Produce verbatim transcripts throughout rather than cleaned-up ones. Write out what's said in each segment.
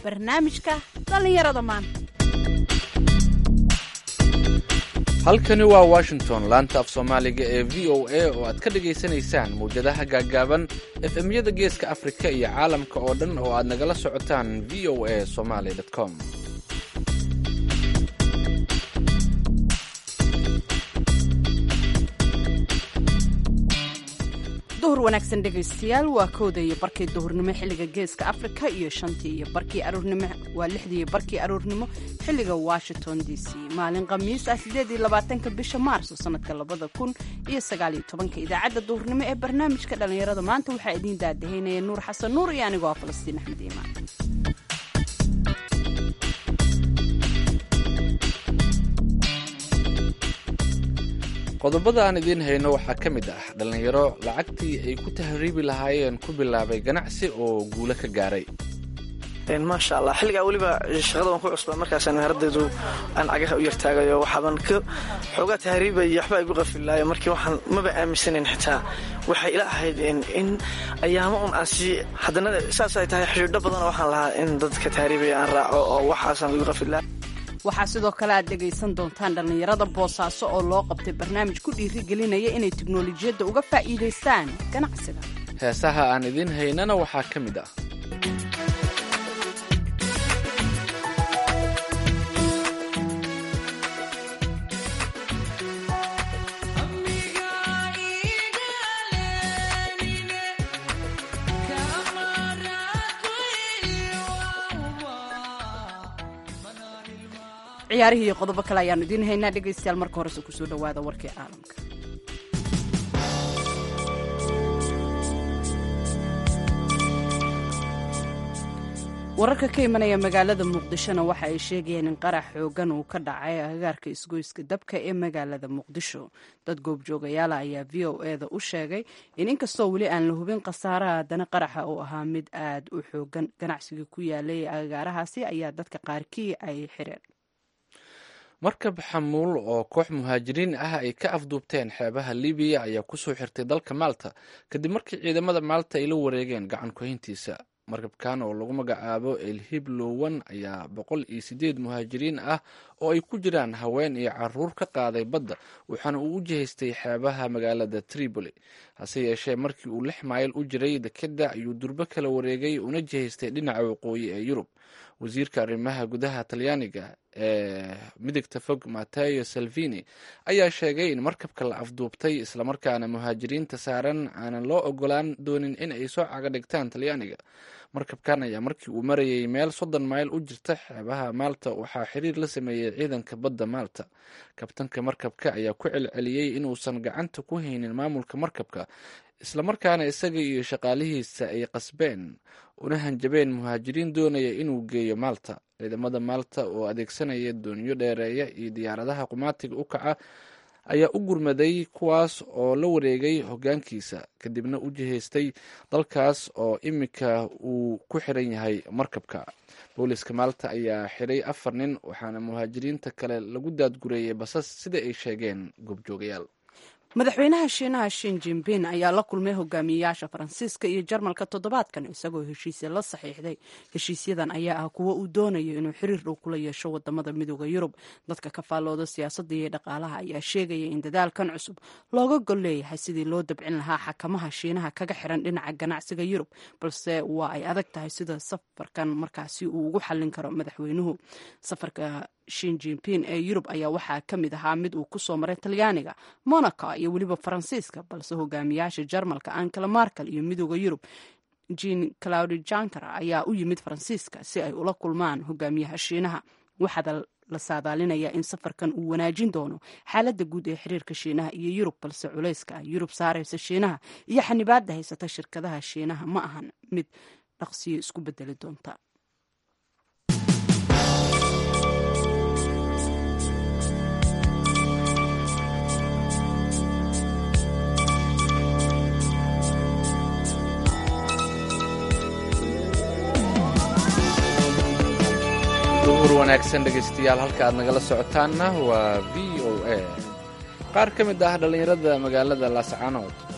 barnaamijka dhallinyarada maanta. halkani waa washington, laanta af soomaaliga ee v o a oo aad ka dhagaysanaysaan mawjadaha gaaggaaban efemyada geeska afrika iyo caalamka oo dhan oo aad nagala socotaan v o a somaly com. duhur wanaagsan dhegaystayaal, waa kowda iyo barkii duhurnimo xilliga geeska afrika iyo shantii iyo barkii aroornimo waa lixdii iyo barkii aroornimo xilliga washington d c. maalin khamiis ah sideed iyo labaatanka bisha maarso sanadka labada kun iyo sagaal iyo tobanka. idaacadda duhurnimo ee barnaamijka dhallinyarada maanta waxaa idiin daadahaynaya nuur xasan nuur iyo anigoo ah falastiin axmed iimaan. qodobada aan idiin hayno waxaa ka mid ah dhallinyaro lacagtii ay ku tahriibi lahaayeen ku bilaabay ganacsi oo guulo ka gaaray. maasha allah, xilligaa weliba shaqada waan ku cusbaa, markaasaan haraddeedu aan cagaha u yartaagayo waxaaban ka xoogaa tahriibay waxba igu qafilaayo. markii waxaan maba aaminsanayn xitaa waxay ila ahayd in ayaamo un aan sii haddana saas ay tahay xidhiidho badanoo waxaan lahaa in dadka tahriibaya aan raaco oo waxaasaan igu qafilaa. waxaa sidoo kale aad dhegaysan doontaan dhallinyarada boosaaso oo loo qabtay barnaamij ku dhiirigelinaya inay tiknolojiyadda uga faa'iidaystaan ganacsiga. heesaha aan idiin haynana waxaa ka mid ah ciyaarihii iyo qodobo kale ayaanu idiin haynaa dhegaystayaal. marka horese kusoo dhowaada warkii caalamka. wararka ka imanaya magaalada muqdishona waxa ay sheegayeen in qarax xoogan uu ka dhacay agagaarka isgoyska dabka ee magaalada muqdisho. dad goobjoogayaala ayaa v o e da u sheegay in inkastoo weli aan la hubin khasaaraha, haddana qaraxa uu ahaa mid aad u xoogan. ganacsiga ku yaalay agagaarahaasi ayaa dadka qaarkii ay xireen. markab xamuul oo koox muhaajiriin ah ay ka afduubteen xeebaha libiya ayaa kusoo xirtay dalka maalta kadib markii ciidamada maalta ay la wareegeen gacan ku-hayntiisa. markabkan oo lagu magacaabo elhib lowan ayaa boqol iyo sideed muhaajiriin ah oo ay ku jiraan haween iyo caruur ka qaaday badda, waxaana uu u jihaystay xeebaha magaalada tripoli. hase yeeshee markii uu lix mayl u jiray dekedda ayuu durbo kala wareegay una jihaystay dhinaca waqooyi ee yurub. wasiirka arrimaha gudaha talyaaniga ee midigta fog mateo salvini ayaa sheegay in markabka la afduubtay islamarkaana muhaajiriinta saaran aanan loo ogolaan doonin in ay soo caga dhigtaan talyaaniga. markabkan ayaa markii uu marayay meel soddon mayl u jirta xeebaha maalta waxaa xiriir la sameeyey ciidanka badda maalta. kabtanka markabka ayaa ku celceliyey inuusan gacanta ku haynin maamulka markabka, islamarkaana isaga iyo shaqaalihiisa ay qasbeen una hanjabeen muhaajiriin doonaya inuu geeyo maalta. ciidamada maalta oo adeegsanaya doonyo dheereeya iyo diyaaradaha qumaatiga u kaca ayaa u gurmaday kuwaas oo la wareegay hoggaankiisa kadibna u jihaystay dalkaas oo iminka uu ku xiran yahay markabka. booliska maalta ayaa xiray afar nin, waxaana muhaajiriinta kale lagu daadgureeyey basas sida ay sheegeen goobjoogayaal. madaxweynaha shiinaha shin jinping ayaa la kulmay hogaamiyeyaasha faransiiska iyo jarmalka toddobaadkan isagoo heshiisya la saxiixday. heshiisyadan ayaa ah kuwo uu doonayo inuu xiriir dhow kula yeesho wadamada midooda yurub. dadka ka faallooda siyaasadda iyo dhaqaalaha ayaa sheegaya in dadaalkan cusub looga gol leeyahay sidii loo dabcin lahaa xakamaha shiinaha kaga xiran dhinaca ganacsiga yurub, balse waa ay adag tahay sida safarkan markaasi uu ugu xallin karo madaxweynuhu. safarka shin jinping ee yurub ayaa waxaa ka mid ahaa mid uu kusoo maray talyaaniga, monaco iyo weliba faransiiska, balse hogaamiyaasha jarmalka angela markel iyo midooda yurub jean claude juncker ayaa u yimid faransiiska si ay ula kulmaan hogaamiyaha shiinaha. waxaada la saadaalinayaa in safarkan uu wanaajin doono xaaladda guud ee xiriirka shiinaha iyo yurub, balse culayska yurub saaraysa shiinaha iyo xanibaadda haysata shirkadaha shiinaha ma ahan mid dhaqsiyo isku bedeli doonta. duhur wanaagsan dhegaystayaal, halka aad nagala socotaanna waa v o a. qaar ka mid ah dhallinyarada magaalada laascaanood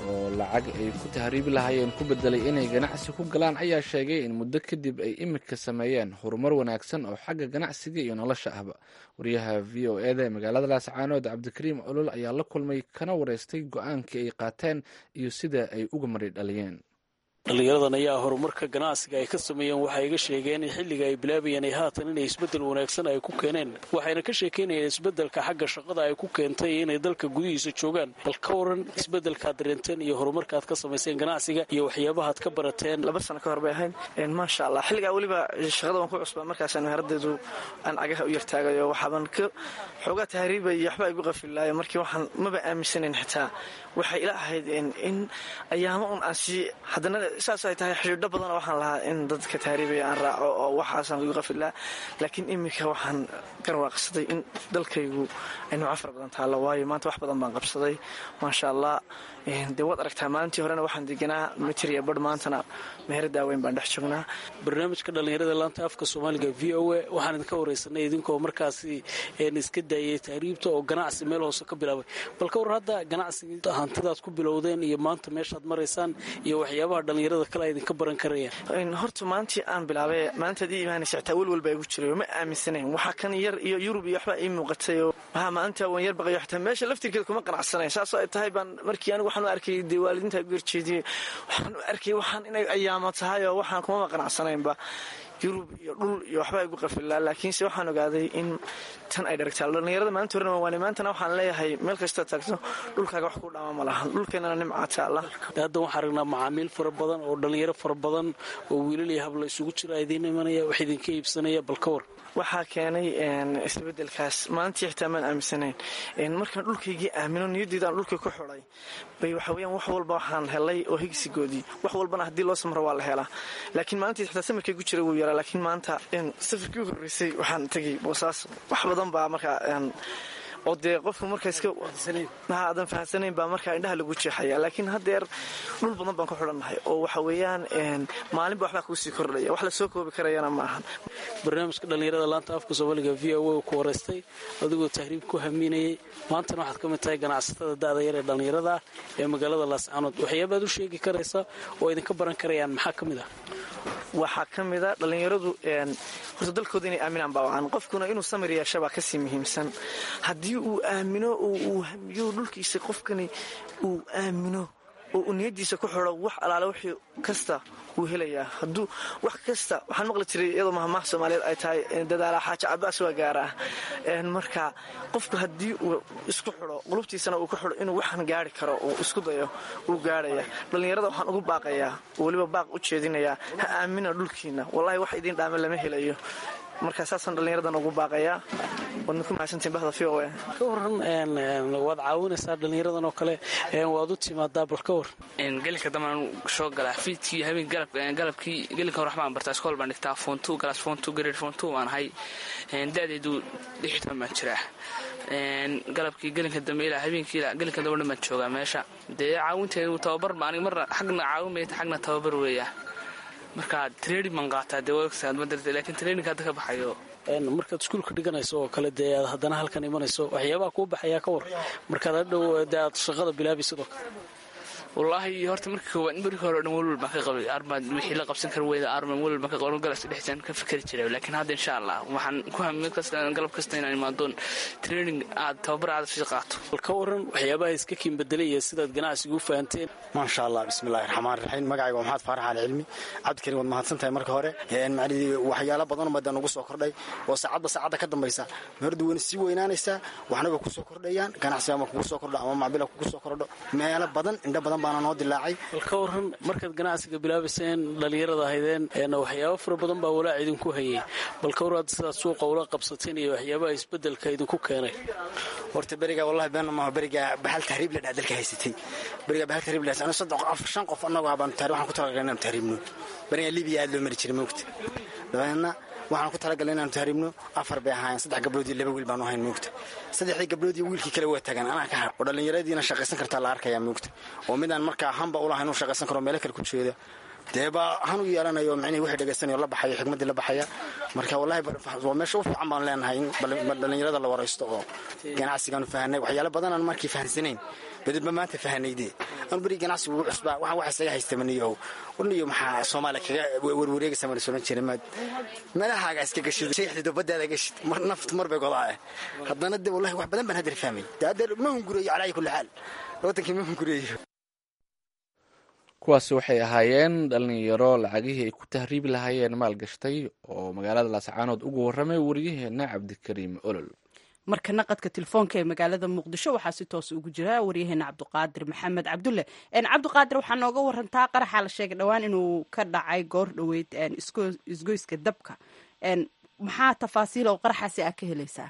oo lacag ay ku tahriibi lahaayeen ku bedelay inay ganacsi ku galaan ayaa sheegay in muddo kadib ay imika sameeyeen horumar wanaagsan oo xagga ganacsiga iyo nolosha ahba. wariyaha v o eda ee magaalada laascaanood cabdikariim olol ayaa la kulmay kana wareystay go-aankii ay qaateen iyo sida ay uga mari dhaliyeen. dhallinyaradan ayaa horumarka ganacsiga ay ka sameeyeen waxay iga sheegeen in xilliga ay bilaabayeen ay haatan inay isbeddel wanaagsan ay ku keeneen, waxayna ka sheekaynayeen isbeddelka xagga shaqada ay ku keentay inay dalka gudihiisa joogaan. bal ka waran isbeddelkaad dareenteen iyo horumarkaad ka samayseen ganacsiga iyo waxyaabahaad ka barateen. laba sano ka hor bay ahayd maasha allah. xilligaa weliba shaqada waan ku cusbaa, markaasaan meheraddeedu aan cagaha u yartaagayo waxaaban ka xoogaa tahriibay iyo waxba igu qafilaayo. markii waxaan maba aaminsanayn xitaa waxay ila ahayd in ayaamo un aan sii haddana saas ay tahay xidhiidho badan waxaan lahaa in dadka tahriibaya aan raaco oo waxaasaan igu qafilaa. laakiin iminka waxaan garwaaqsaday in dalkaygu ay nooca fara badan taalla, waayo maanta wax badan baan qabsaday maasha allah. dee waad aragtaa maalintii horena waxaan deganaa mitir iyo badh, maantana meher daaweyn baan dhex joognaa. barnaamijka dhallinyarada laanta afka soomaaliga v o a waxaan idinka wareysanay idinkoo markaasi iska daayay tahriibta oo ganacsi meel hoose ka bilaabay. bal ka war hadda ganacsigii hantidaad ku bilowdeen iyo maanta meeshaad maraysaan iyo waxyaabaha dhallinyarada kale idinka baran karayaan. horta maalintii aan bilaabay maalintaad ii imaanaysa xitaa welwalbaa igu jiray, ma aaminsanayn waxaa kan yar iyo yurub iyo waxbaa ii muuqatay oo maha maalinta waan yar baqayo xitaa meesha laftirkeeda kuma qanacsanayn. saasoo ay tahay baan markii anigu waxaan u arkay dee waalidiinta igu yarjeediyey, waxaan u arkay waxaan inay ayaamo tahay oo waxaan kumama qanacsanaynba yurub iyo dhul iyo waxbaa igu qafilaa. laakiinse waxaan ogaaday in tan ay dharagtaa dhallinyarada maalinta horena waani maantana waxaan leeyahay meel kastoo taagto dhulkaaga wax ku dhaama ma lahan, dhulkeennana nimcaa taalla. hadda waxaan aragnaa macaamiil fara badan oo dhallinyaro fara badan oo wiilal iyo habla isugu jira idiin imanaya, wax idinka iibsanaya. bal ka war waxaa keenay isbedelkaas maalintii xitaa maan aaminsanayn. markaan dhulkaygii aamino niyaddeeda aan dhulkii ku xidhay bay waxa weyaan wax walba waxaan helay oo higsigoodii wax walbana haddii loo samro waa la helaa. laakiin maalintii xitaa samirkaygu jira wuu yaraa, laakiin maanta safarkii u horreysay waxaan tegay boosaas. wax badan baa markaa oo dee qofku markaaaadan fahamsanayn baa markaa indhaha lagu jeexaya. laakiin haddeer dhul badan baan ku xidhannahay oo waxa weeyaan maalinba waxbaa kuu sii kordhaya, wax la soo koobi karayana ma ahan. barnaamijka dhallinyarada laanta afka soomaaliga v o a ku horeystay adigoo tahriib ku haminayay, maantana waxaad ka mid tahay ganacsatada da'da yar ee dhallinyarada ah ee magaalada laascaanood. waxyaabaad u sheegi karaysa oo idinka baran karayaan maxaa ka mid ah? waxaa ka mida dhallinyaradu horta dalkooda inay aaminaan baa wacan, qofkuna inuu samir yeeshabaa kasii muhiimsan. haddii uu aamino oo uu hamiyo dhulkiisa qofkani uu aamino oo uu niyadiisa ku xidho wax alaale wixii kasta wuu helayaa. hadduu wax kasta waxaan maqli jiray iyadoo mahmaah soomaaliyeed ay tahay dadaala xaaja cabaas waa gaara ah. marka qofku haddii uu isku xidho qulubtiisana uu ku xidho inuu waxaan gaari karo oo isku dayo uu gaarhaya. dhallinyarada waxaan ugu baaqayaa oo weliba baaq u jeedinayaa, ha aamina dhulkiina, wallahi wax idiin dhaame lama helayo. marka saasaan dhallinyaradan ugu baaqayaa. waadna ku mahadsantiin bahda v o a. ka waran waad caawinaysaa dhallinyaradan oo kale, waad u timaadaa. bal ka war gelinka dambaan soo galaa fiidkii habeen galabkii gelinka hor waxbaan bartaa iskool baan dhigtaa foontu galaas foontu gareer foontu waan ahay da'deedu lixdan baan jiraa. galabkii gelinka dambe ilaa habeenkii ilaa gelinka dambe dhan baan joogaa meesha. dee caawinteedu tababar baan aniga marna xagna caawin mayta xagna tababar weeyaa. marka training baan qaataa dee wagsaad ma dartay, laakiin training hadda ka baxayo. markaad iskuulka dhiganayso oo kale dee aad haddana halkan imanayso waxyaabaha kuu baxayaa ka war markaad hadhow dee aad shaqada bilaabayso sidoo kale? wallaahi horta marka koowaad markii hore o dhan welwal baan ka qabay, armaad wixii la qabsan kara weyda arman welwal baan ka qabay, galabta dhexdaan ka fikeri jiray. laakiin hadda insha allah waxaan ku hamid kasta galab kasta inaan imaadoon training aad tababar aad sii qaato. bal ka waran waxyaabaha iska kiin bedelay iyo sidaad ganacsiga u fahanteen. maasha allah bismillahi raxmaan raxiim. magacayga waa maxamed faarax ali cilmi. cabdikariim waad mahadsan tahay marka hore. waxyaalo badan badan nagu soo kordhay oo saacadba saacadda ka dambaysa meherdu weyna sii weynaanaysaa, waxnaba ku soo kordhayaan. ganacsiga ama kugu soo kordho ama macbila kugu soo kordho, meelo badan indho badan baana noo dilaacay. bal ka waran markaad ganacsiga bilaabayseen dhallinyarada ahaydeen waxyaabo fara badan baa walaac idinku hayay. bal ka war sidaad suuqa ula qabsateen iyo waxyaabaha isbedelka idinku keenay. horta beriga wallahi been ma beriga bahal tahriib la dhaadalka haysatay. beriga bahal tahriib la haysana saddex qof shan qof annagu abaan tahriib waxaan ku talagalnay inaan tahriibno. beriga Libiya aad loo mari jiray moogta. dabeena waxaan ku talagalnay inaan tahriibno. afar bay ahaayeen, saddex gabdhood iyo laba wiil baan u hayn moogta. saddexdii gabdhood iyo wiilkii kale waa tagan anaa ka har oo dhallinyaradiina shaqaysan kartaa la arkayaa moogta. oo midaan markaa hamba u lahayn inuu shaqaysan karo meel kale ku jeeda dee baa han u yeelanayo micnihii wixii dhegaysanayo la baxayo xigmaddii la baxaya marka wallahi waa meesha u fiican baan leenahay in dhallinyarada la waraysto oo ganacsigaanu fahanay waxyaalo badanaan markii fahansanayn badidba maanta fahanayde anu beri ganacsigu ugu cusbaa waxaan waxa isaga haystamaniyo warniyo maxaa soomaaliya kaga warwareegaysa mana solan jiray maad meelahaaga iska gashid sheexdido baddaada gashid mar naft mar bay godaa haddana de wallahi wax badan baan hadda fahmay de hadda ma hungurayo calaa kulli xaal wadankii ma hungurayo kuwaasi waxay ahaayeen dhalinyaro lacagihii ay ku tahriibi lahaayeen maalgashtay oo magaalada laascaanood ugu warramay waryaheena cabdikariim olol markana qadka telefoonka ee magaalada muqdisho waxaa si toos ugu jira waryaheena cabdiqaadir maxamed cabdulle cabdiqaadir waxaa nooga warantaa qaraxa la sheegay dhowaan inuu ka dhacay goor dhoweyd isgoyska dabka maxaa tafaasiil oo qaraxaasi aa ka helaysaa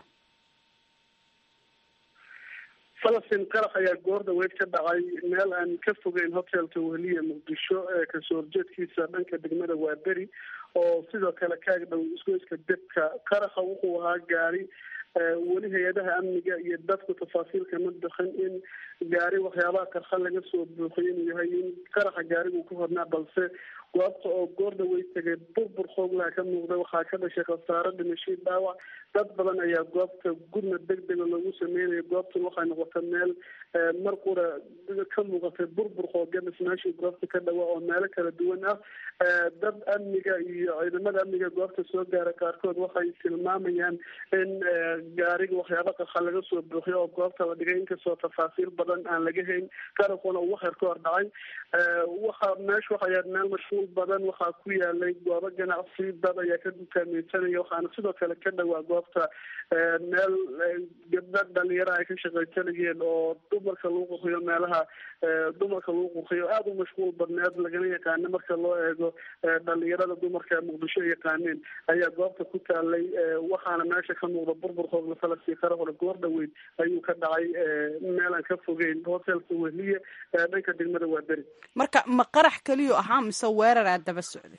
falastiin qarax ayaa goor dhaweyd ka dhacay meel aan ka fogeyn hotelka weheliya muqdisho ee kasoo horjeedkiisa dhanka degmada waaberi oo sidoo kale kaag dhow isgoyska debka qaraxa wuxuu ahaa gaari weli hay-adaha amniga iyo dadku tafaasiilka ma bixin in gaari waxyaabaha qarxa laga soo buuxiy inuu yahay in qaraxa gaarigu ku hornaa balse goobta oo goor dhaweyd tegay burbur xooglaha ka muuqda waxaa ka dhashay khasaaro dhimashii dhaawac dad badan ayaa goobta gudna deg dega loogu sameynayo goobtan waxay noqotay meel mar qura ka muuqatay burbur xooga dhismaashii goobta ka dhawaa oo meelo kala duwan ah dad amniga iyo ciidamada amniga goobta soo gaara qaarkood waxay tilmaamayaan in gaariga waxyaaba qarxa laga soo buuxiyo oo goobta la dhigay inkastoo tafaasiil badan aan laga hayn qarafuna uu waxyar ka hor dhacay waxa meesha waxay ahayd meel mashhuul badan waxaa ku yaalay goobo ganacsi dad ayaa ka dukaamaysanaya waxaana sidoo kale ka dhawaa goobta meel gabdha dhalinyaro ay ka shaqaysanayeen oo dumarka lagu qurxiyo meelaha dumarka lagu qurxiyo aada u mashquul badneed lagana yaqaano marka loo eego dhalinyarada dumarka muqdisho yaqaaneen ayaa goobta ku taalay waxaana meesha ka muuqda burbur hoogla falastii qara hore goor dhaweyd ayuu ka dhacay meel aan ka fogeyn hotelka wehliye dhanka degmada waaberi marka ma qarax keliyo ahaa mise weerar aad daba socday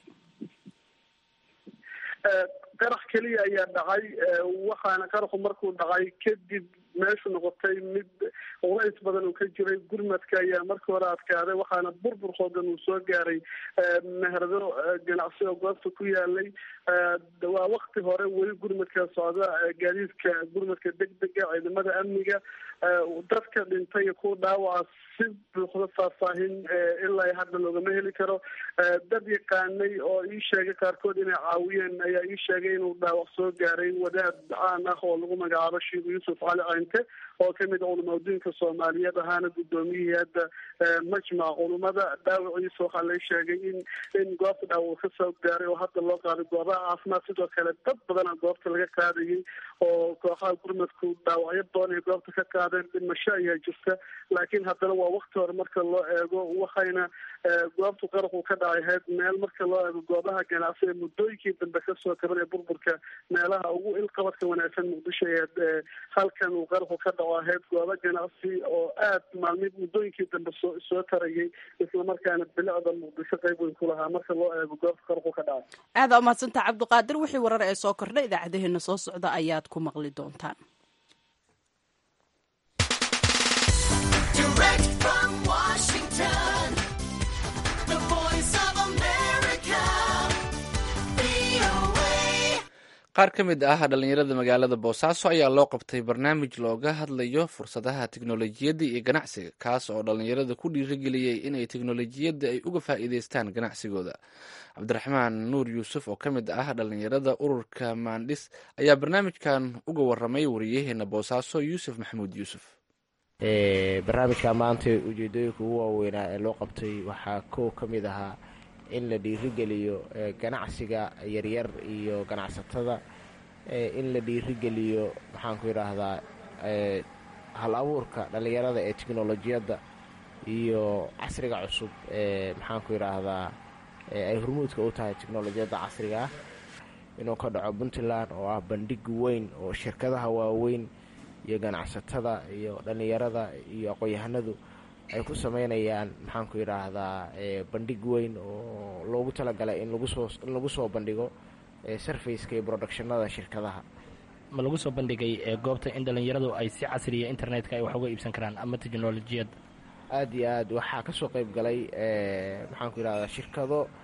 qarax keliya ayaa dhacay waxaana qaraxu markuu dhacay kadib meeshu noqotay mid culays badan uu ka jiray gurmadka ayaa markii hore adkaaday waxaana burbur xoogan uu soo gaaray meherado ganacsi oo goobta ku yaalay waa wakti hore weli gurmadka socda gaadiidka gurmadka degdega ciidamada amniga dadka dhintay iyo kuwa dhaawaca si buuxda faahfaahin ilaa hadda loogama heli karo dad yaqaanay oo ii sheegay qaarkood inay caawiyeen ayaa ii sheegay inuu dhaawac soo gaaray wadaad caan ah oo lagu magacaabo sheekh yuusuf cali caynte oo kamid a culumaadiinka soomaaliyeed ahaana guddoomiyihii hadda majmaca culumada dhaawaciisa waxaa la sheegay in in goobta dhaawac ka soo gaaray oo hadda loo qaaday goobaha caafimaad sidoo kale dad badana goobta laga qaadayay oo kooxaha gurmadku dhaawacyo badan ay goobta ka qaadeen dhimasho ayaa jirta laakiin haddana waa wakti hore marka loo eego waxayna goobtu qaraxu ka dhacay ahayd meel marka loo eego goobaha ganacsi ee muddooyinkii dambe kasoo kaban ee burburka meelaha ugu ilqabadka wanaagsan muqdisho ee halkan uu qaraxu ka dhaco ahayd goobo ganacsi oo aad maalmi muddooyinkii dambe soo soo tarayay islamarkaana bilicda muqdisho qayb weyn ku lahaa marka loo eego goobta qaraxu ka dhacay aada umahadsantaha cabdiqaadir wixii warar ee soo kordha idaacadaheena soo socda ayaad ku maqli doontaan qaar ka mid ah dhallinyarada magaalada boosaaso ayaa loo qabtay barnaamij looga hadlayo fursadaha tiknolojiyadda iyo ganacsiga kaas oo dhallinyarada ku dhiirigeliyey inay tiknolojiyadda ay uga faa'iideystaan ganacsigooda cabdiraxmaan nuur yuusuf oo ka mid ah dhallinyarada ururka maandhis ayaa barnaamijkan uga waramay wariyaheena boosaaso yuusuf maxamuud yuusuf barnaamijka maanta ujeedooyinka ugu waaweynaa ee loo qabtay waxaa koo ka mid ahaa in la dhiirigeliyo ganacsiga yaryar iyo ganacsatada in la dhiirigeliyo maxaanku yidhaahdaa hal abuurka dhallinyarada ee teknolojiyadda iyo casriga cusub ee maxaanku yidhaahdaa ay hormuudka u tahay teknolojiyadda casriga ah inuu ka dhaco puntland oo ah bandhig weyn oo shirkadaha waaweyn iyo ganacsatada iyo dhallinyarada iyo aqoon-yahanadu ay ku sameynayaan maxaanku yidhaahdaa bandhig weyn oo loogu talagalay in lagusoo in lagu soo bandhigo sarfaceka iyo productionada shirkadaha ma lagu soo bandhigay goobta in dhallinyaradu ay si casriya internetka ay wax uga iibsan karaan ama teknolojiyad aada iyo aad waxaa kasoo qeyb galay maxaanku yidhahdaa shirkado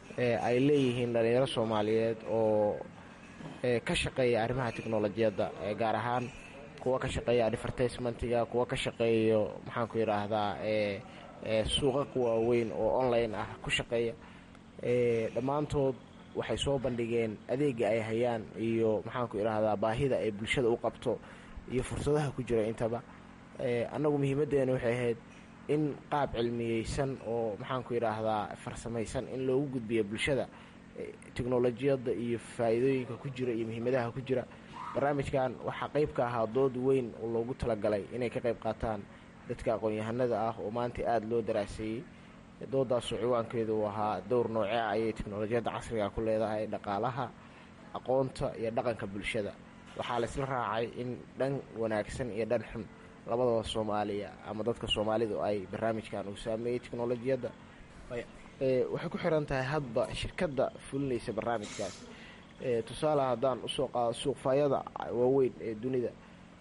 ay leeyihiin dhalinyaro soomaaliyeed oo ka shaqeeya arrimaha teknolojiyadda, gaar ahaan kuwa ka shaqeeya advertisementiga, kuwa ka shaqeeyo maxaanku yidhaahdaa suuqa waaweyn oo online ah ku shaqeeya. dhammaantood waxay soo bandhigeen adeega ay hayaan iyo maxaanku idhaahdaa baahida ay bulshada u qabto iyo fursadaha ku jira intaba. annagu muhiimaddeena waxay ahayd in qaab cilmiyeysan oo maxaanku idhaahdaa farsamaysan in loogu gudbiyo bulshada teknolojiyadda iyo faa'iidooyinka ku jira iyo muhiimadaha ku jira. barnaamijkan waxaa qayb ka ahaa dood weyn oo loogu talagalay inay ka qayb qaataan dadka aqoon-yahanada ah oo maanta aada loo daraaseeyey. doodaasoo ciwaankeedu uu ahaa dowr nooce ah ayay teknolojiyadda casriga ku leedahay dhaqaalaha, aqoonta iyo dhaqanka bulshada. waxaa laysla raacay in dhan wanaagsan iyo dhan xun labadaba soomaaliya ama dadka soomaalidu ay barnaamijkan uu saameeyey teknolojiyadda. waxay ku xiran tahay hadba shirkadda fulinaysa barnaamijkaas. tusaale haddaan usoo qaado suuqfayada waaweyn ee dunida,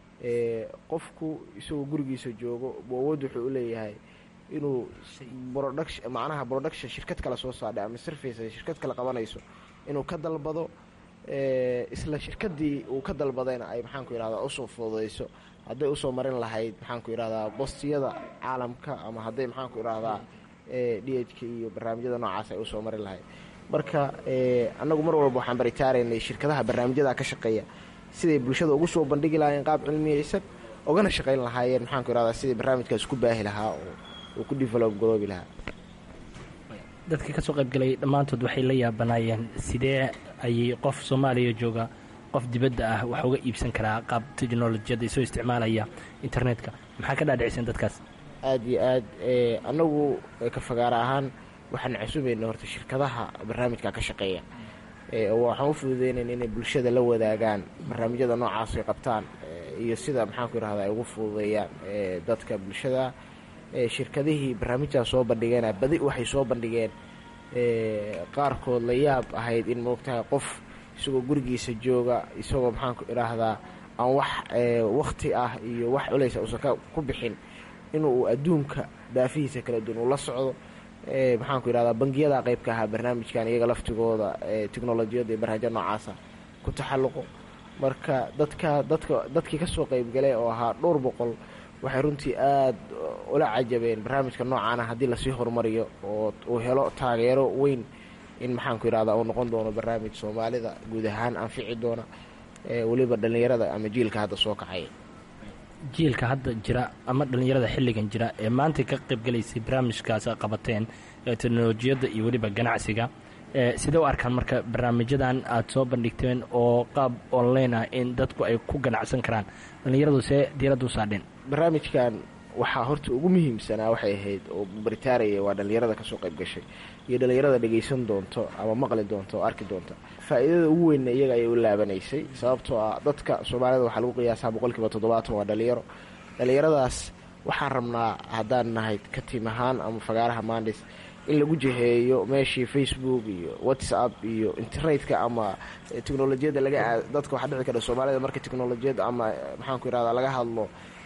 qofku isagoo gurigiisa joogo awood wuxuu u leeyahay inuu production macnaha production shirkad kale soo saadhay ama service shirkad kale qabanayso inuu ka dalbado, isla shirkadii uu ka dalbadayna ay maxaanku yidhahdaa usoo fududayso hadday usoo marin lahayd maxaanku yidhahdaa bostiyada caalamka ama hadday maxaanku idhahdaa d h k iyo barnaamijyada noocaas ay usoo marin lahayd. marka annagu mar walba waxaan baritaaraynay shirkadaha barnaamijyada ka shaqeeya siday bulshada ugu soo bandhigi lahaayeen qaab cilmiyeysan, ogana shaqayn lahaayeen maxaanku idhahdaa sidai barnaamijkaas ku baahi lahaa oo ku develop garoobi lahaa. dadkii ka soo qaybgalay dhammaantood waxay la yaabanaayeen sidee ayay qof soomaaliya jooga qof dibadda ah wax uga iibsan karaa qaab teknolojiyadda isoo isticmaalaya internetka. maxaa ka dhaadhicsan dadkaas? aada iyo aad annagu ka fagaara ahaan waxaan casuumayna horta shirkadaha barnaamijka ka shaqeeya oo waxaan u fududeynayna inay bulshada la wadaagaan barnaamijyada noocaas ay qabtaan iyo sida maxaanku idhahdaa ay ugu fududeeyaan dadka bulshada. shirkadihii barnaamijtaas soo bandhigeena badi waxay soo bandhigeen qaarkood la yaab ahayd in moogtahay qof isagoo gurigiisa jooga isagoo maxaanku idhaahdaa aan wax wakti ah iyo wax culeysa uusan ku bixin inuu adduunka daafihiisa kala duwan uu la socdo. maxaanku idhahdaa bangiyada qaybka ahaa barnaamijkan iyaga laftigooda teknolojiyadda iyo barnaamijya noocaasa ku taxalluqo. marka dadka dadka dadkii kasoo qaybgalay oo ahaa dhowr boqol waxay runtii aada ula cajabeen barnaamijka noocaana haddii lasii horumariyo oo uu helo taageero weyn in maxaanku idhahdaa uu noqon doono barnaamij soomaalida guud ahaan anfici doona weliba dhallinyarada ama jiilka hadda soo kacaya. jiilka hadda jira ama dhallinyarada xilligan jira ee maanta ka qaybgalaysay barnaamijkaas qabateen ee teknolojiyadda iyo weliba ganacsiga, sidee u arkaan marka barnaamijyadan aada soo bandhigteen oo qaab online ah in dadku ay ku ganacsan karaan? dhallinyaradu see diiradda u saadheen? barnaamijkan waxaa horta ugu muhiimsanaa waxay ahayd oo baritaaraya waa dhallinyarada kasoo qayb gashay iyo dhallinyarada dhegaysan doonto ama maqli doonto oo arki doonta. faa'iidada ugu weynna iyaga ayay u laabanaysay sababtoo ah dadka soomaalida waxaa lagu qiyaasaa boqol kiiba toddobaatan waa dhalinyaro. dhallinyaradaas waxaan rabnaa haddaan nahay ka tiim ahaan ama fagaaraha mandis in lagu jiheeyo meeshii facebook iyo whatsapp iyo internetka ama teknolojiyadda laga dadka waxaa dhici kara soomaalida marka teknolojiyadda ama maxaanku idhahdaa laga hadlo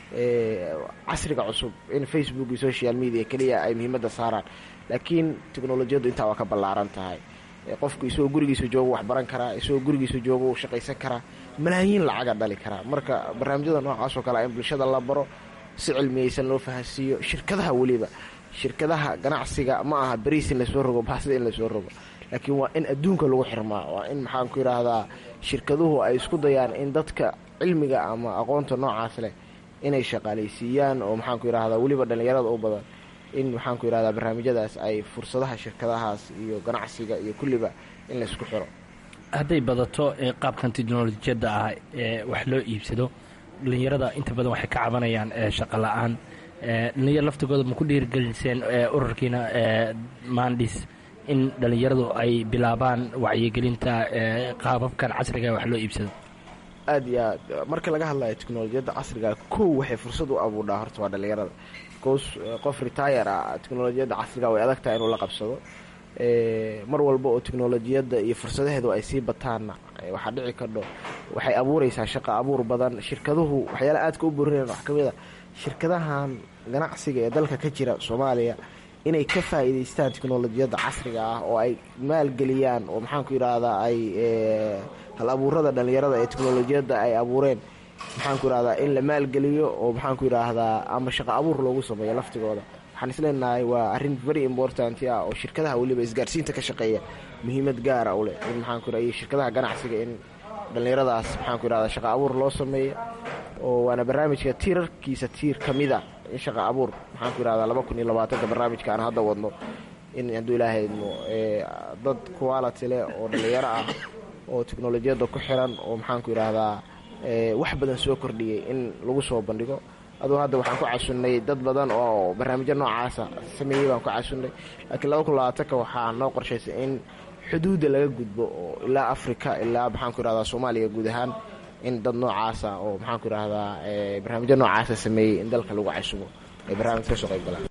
casriga cusub in facebook iyo social media keliya ay muhiimadda saaraan, laakiin teknolojiyaddu intaa waa ka ballaaran tahay. qofku isagoo gurigiisa jooga wax baran karaa, isagoo gurigiisa jooga uu shaqaysan karaa, malaayiin lacaga dhali karaa. marka barnaamijyada noocaas oo kale in bulshada la baro si cilmiyeysan loo fahansiiyo. shirkadaha weliba shirkadaha ganacsiga ma aha bariis in lasoo rogo baasida in lasoo rogo, laakiin waa in adduunka lagu xirmaa. waa in maxaanku idhaahdaa shirkaduhu ay isku dayaan in dadka cilmiga ama aqoonta noocaas leh inay shaqaalaysiiyaan oo maxaanku idhahdaa weliba dhallinyarada u badan in maxaanku idhahdaa barnaamijyadaas ay fursadaha shirkadahaas iyo ganacsiga iyo kulliba in laysku xiro. hadday badato qaabkan teknolojiyadda ah ee wax loo iibsado, dhallinyarada inta badan waxay ka cabanayaan shaqo la-aan. dhalinyaro laftigooda ma ku dhiirigeliseen ururkiina mandis in dhallinyaradu ay bilaabaan wacyigelinta qaababkan casriga wax loo iibsado? aada iyo aad marka laga hadlayo teknolojiyadda casriga kow waxay fursad u abuudhaa horta waa dhallinyarada. bcause qof retire ah teknolojiyadda casriga way adag tahay inuu la qabsado. mar walba oo teknolojiyadda iyo fursadaheedu ay sii bataanna waxaa dhici kardho waxay abuureysaa shaqo abuur badan. shirkaduhu waxyaala aadka u burinayaan wax ka mid a shirkadahan ganacsiga ee dalka ka jira soomaaliya inay ka faa'iidaystaan teknolojiyadda casriga ah oo ay maalgeliyaan oo maxaanku yidhaahdaa ay hal abuurada dhallinyarada ee teknolojiyadda ay abuureen maxaanku yidhahdaa in la maalgeliyo oo maxaanku yidhaahdaa ama shaqo abuur loogu sameeyo laftigooda. waxaan isleenahay waa arrin very important ah oo shirkadaha weliba isgaarsiinta ka shaqeeya muhiimad gaara u leh in maxaanku yidhahdaa iyo shirkadaha ganacsiga in dhallinyaradaas maxaanku yidhahdaa shaqo abuur loo sameeyo oo waana barnaamijka tiirarkiisa tiir ka mid ah in shaqo abuur maxaanku yidhahdaa laba kun iyo labaatanka barnaamijka aan hadda wadno in hadduu ilaahayno dad quality leh oo dhallinyaro ah oo teknolojiyadda ku xiran oo maxaanku yidhaahdaa wax badan soo kordhiyey in lagu soo bandhigo. aduu hadda waxaan ku casunnay dad badan oo barnaamijyo noocaasa sameeyey baan ku casunnay, laakiin laba kun labaatanka waxaa noo qorshaysay in xuduudda laga gudbo oo ilaa africa ilaa maxaanku yidhahdaa soomaaliya guud ahaan in dad noocaasa oo maxaanku yidhaahdaa barnaamijyo noocaasa sameeyey in dalka lagu casumo ay barnaamij ka soo qayb galaan.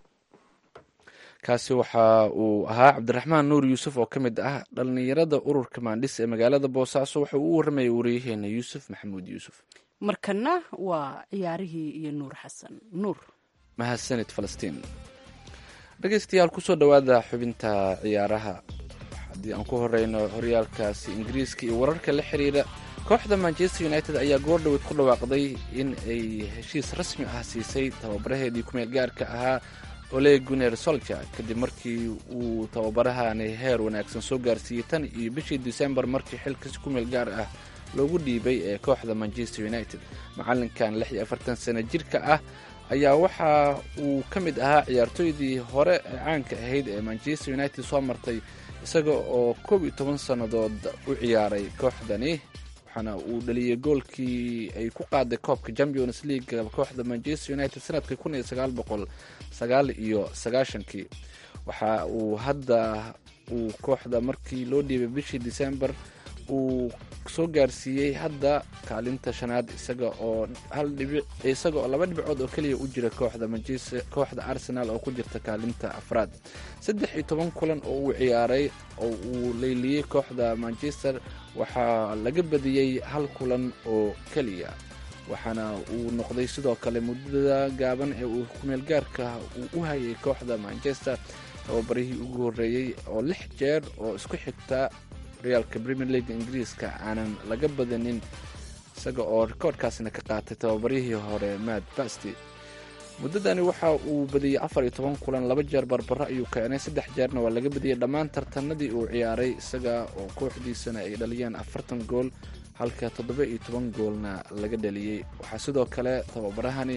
kaasi waxa uu ahaa cabdiraxmaan nuur yuusuf oo ka mid ah dhallinyarada ururka maandhis ee magaalada boosaaso. waxa uu u warramayay wariyaheena yuusuf maxamuud yuusuf. markana waa ciyaarihii iyo nuur xasan nuur. mahadsanid falastiin. dhegeystayaal kusoo dhowaada xubinta ciyaaraha. haddii aan ku horeyno horyaalkaasi ingiriiska iyo wararka la xiriira, kooxda manchester united ayaa goordhoweed ku dhawaaqday in ay heshiis rasmi ah siisay tababaraheedii kumeel gaarka ahaa ole gunnar solskjaer kadib markii uu tababarahani heer wanaagsan soo gaarsiiyey tan iyo bishii disembar markii xilkasi kumeel gaar ah loogu dhiibay ee kooxda manchester united. macalinkan lix iyo afartan sano jirka ah ayaa waxa uu ka mid ahaa ciyaartooydii hore ee caanka ahayd ee manchester united soo martay, isaga oo koob iyo toban sannadood u ciyaaray kooxdani, waxaana uu dhaliyey goolkii ay ku qaaday koobka champions league kooxda manchester united sanadkii kun iyo sagaal boqol sagaal iyo sagaashankii. waxa uu hadda uu kooxda markii loo dhiibay bishii december uu soo gaarsiiyey hadda kaalinta shanaad, isaga oo hal dhibic isaga oo laba dhibcood oo keliya u jira kooxda manchester kooxda arsenal oo ku jirta kaalinta afraad. saddex iyo toban kulan oo uu ciyaaray oo uu leyliyey kooxda manchester waxaa laga badiyey hal kulan oo keliya, waxaana uu noqday sidoo kale muddada gaaban ee uu kumeelgaarka uu u hayay kooxda manchester tababarihii ugu horreeyey oo lix jeer oo isku xigta horyaalka premier league ingiriiska aanan laga badanin, isaga oo rikoodhkaasina ka qaatay tababarihii hore matt basti. muddadani waxa uu badiyey afar iyo toban kulan, laba jeer barbaro ayuu keenay, saddex jeerna waa laga badiyey dhammaan tartanadii uu ciyaaray, isaga oo kooxdiisana ay dhaliyeen afartan gool halka toddoba iyo toban goolna laga dhaliyey. waxaa sidoo kale tababarahani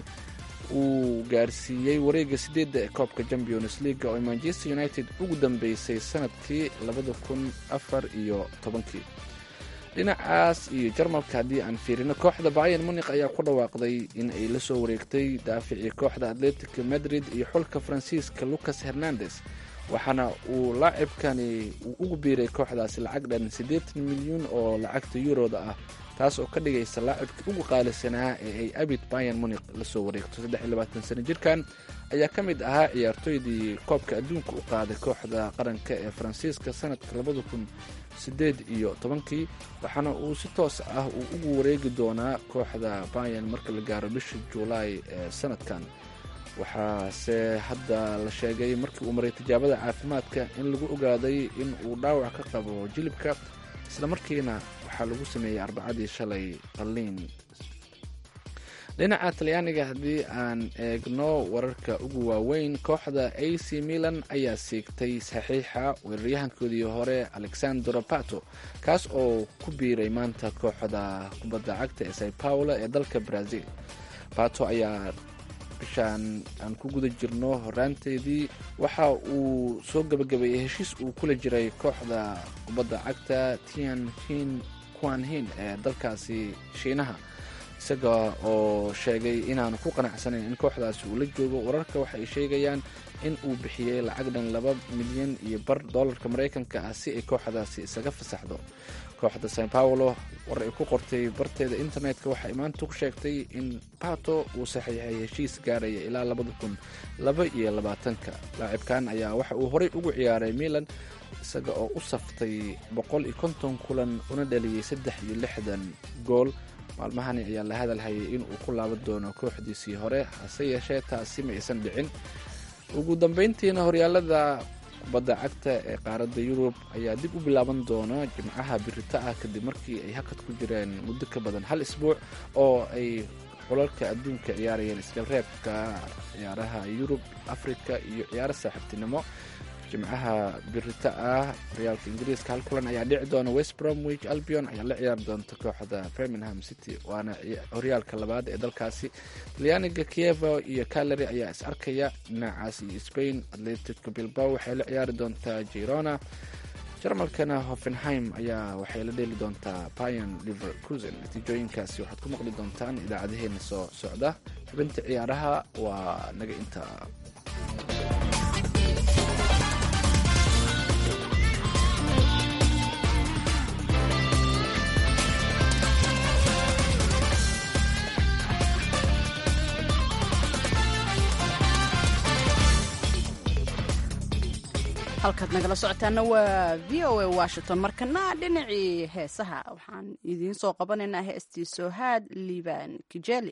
uu gaarsiiyey wareegga sideedda ee koobka champions league oo manchester united ugu dambeysay sanadkii labada kun afar iyo tobankii. dhinacaas iyo jarmalka haddii aan fiirino, kooxda bayern munich ayaa ku dhawaaqday in ay la soo wareegtay daaficii kooxda atletico madrid iyo xulka faransiiska lucas hernandes, waxaana uu laacibkani uu ugu biiray kooxdaasi lacag dhan siddeetan milyuun oo lacagta yuroda ah, taas oo ka dhigaysa laacibkii ugu qaalisanaa ee ay abid bayern munich la soo wareegto. saddex iyo labaatan sano jirkan ayaa ka mid ahaa ciyaartooydii koobka adduunka u qaaday kooxda qaranka ee faransiiska sanadka labada kun sideed iyo tobankii, waxaana uu si toos ah uu ugu wareegi doonaa kooxda bayern marka la gaaro bisha juulaay ee sanadkan. waxaase hadda la sheegay markii uu maray tijaabada caafimaadka in lagu ogaaday in uu dhaawac ka qabo jilibka, isla markiina waxaa lagu sameeyey arbacadii shalay qalliin. dhinaca talyaaniga haddii aan eegno wararka ugu waaweyn, kooxda a c milan ayaa siigtay saxiixa weeraryahankoodii hore alexandro pato, kaas oo ku biiray maanta kooxda kubadda cagta ee sao paulo ee dalka brazil. pato ayaa bishaan aan ku guda jirno horaanteedii waxa uu soo gabagabeeyey heshiis uu kula jiray kooxda kubadda cagta tianjin quanhin ee dalkaasi shiinaha, isaga oo sheegay inaanu ku qanacsanayn in kooxdaasi uu la joogo. wararka waxay sheegayaan in uu bixiyey lacag dhan laba milyan iyo bar doolarka maraykanka ah si ay kooxdaasi isaga fasaxdo. kooxda sao paulo war ay ku qortay barteeda internetka waxay maanta ku sheegtay in pato uu saxiixay heshiis gaaraya ilaa labada kun laba iyo labaatanka. laacibkan ayaa waxa uu horey ugu ciyaaray milan, isaga oo u saftay boqol iyo konton kulan una dhaliyey saddex iyo lixdan gool. maalmahani ayaa la hadal hayay in uu ku laaban doono kooxdiisii hore, hase yeeshee taasi ma aysan dhicin. ugu dambeyntiina horyaalada kubadda cagta ee qaaradda yurub ayaa dib u bilaaban doona jimcaha birita ah kadib markii ay hakad ku jireen muddo ka badan hal isbuuc oo ay xulalka adduunka ciyaarayeen isreebka ciyaaraha yurub afrika iyo ciyaaro saaxiibtinimo. jimcaha birita ah horyaalka ingiriiska hal kulan ayaa dhici doona. west bromwich albion ayaa la ciyaari doonta kooxda birmingham city waana horyaalka labaad ee dalkaasi. talyaaniga kievo iyo caleri ayaa is arkaya dhinacaas iyo spain. atletico bilbao waxay la ciyaari doontaa girona. jarmalkana hoffenheim ayaa waxay la dheeli doontaa bayan leverkusen. natiijooyinkaasi waxaad ku maqli doontaan idaacadaheena soo socda. xubinta ciyaaraha waa naga intaa. halkaad nagala socotaana waa v o a washington. markana dhinacii heesaha waxaan idiin soo qabanaynaa heestii soohaad liibaan kijeli.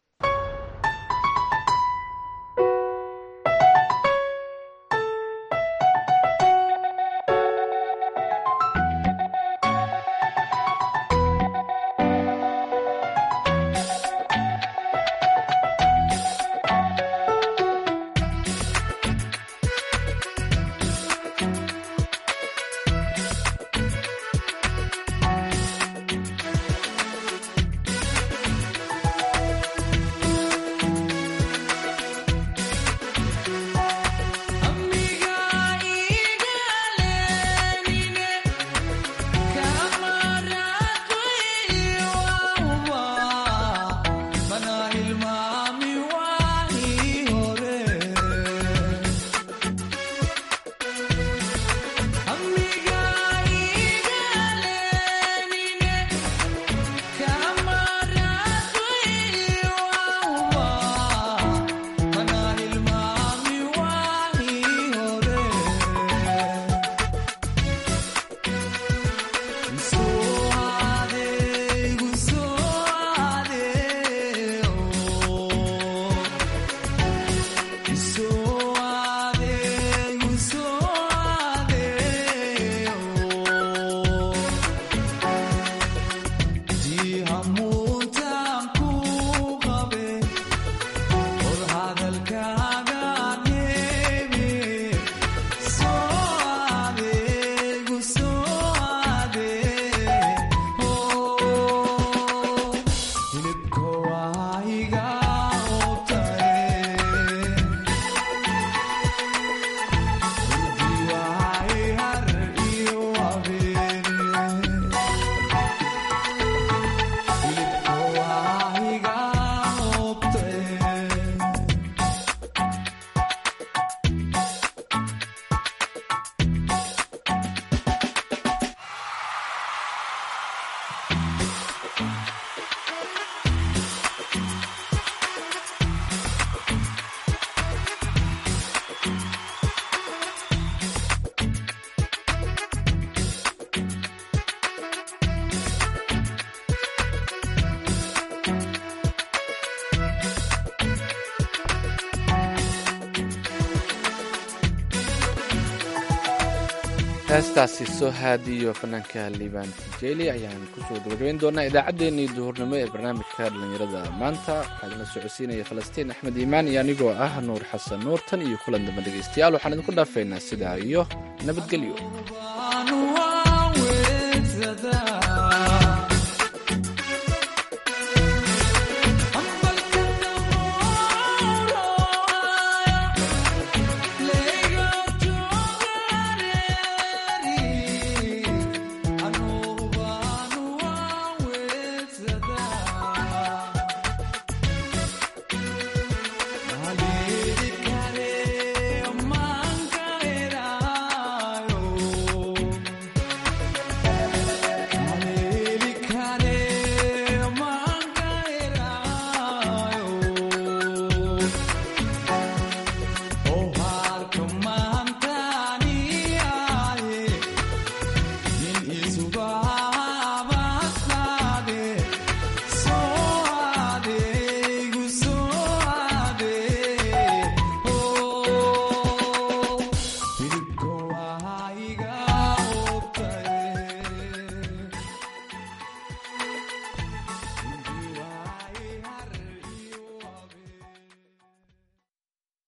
heestaasi soo haadiyo fanaanka liibaan kijeli ayaan kusoo gabagabayn doonaa idaacaddeenii duhurnimo ee barnaamijka dhallinyarada maanta. waxaa idinla socodsiinaya falastiin axmed iimaan iyo anigoo ah nuur xasan nuur. tan iyo kulan dambe dhegaystayaal waxaan idinku dhaafaynaa sidaa iyo nabadgelyo.